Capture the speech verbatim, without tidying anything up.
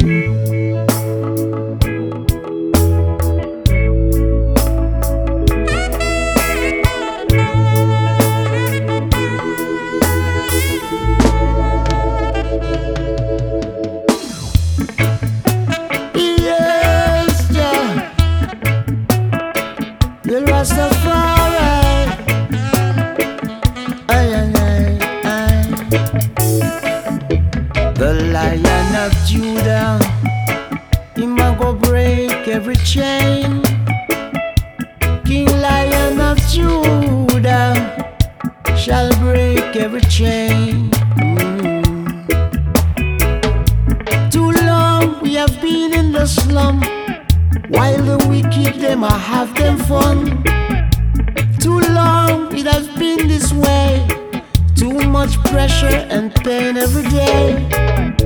The Rastafari, aye, aye, aye, aye. The Lion of Judah, him a go break every chain. King Lion of Judah shall break every chain. Mm. Too long we have been in the slum, while the wicked them a have them fun. Too long it has been this way, too much pressure and pain every day.